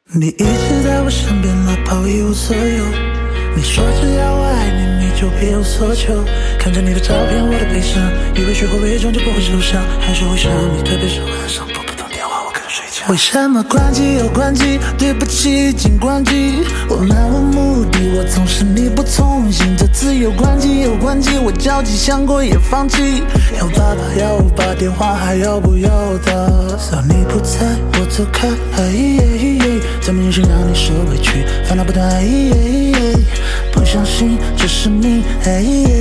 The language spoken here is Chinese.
你一直在我身边，哪怕我一无所有。你说只要我爱你，你就别无所求。看着你的照片，我的悲伤，以为学会伪装就不会受伤，还是会想你，特别是晚上拨不通电话，我可能睡觉。为什么关机又关机？对不起，请关机。我漫无目的，我总是你不从心，这次又关机又关机，我焦急想过也放弃。要爸爸要我把电话还要不要的？只要你不在，我走开。怎么忍心让你受委屈？烦恼不断，不相信这是你。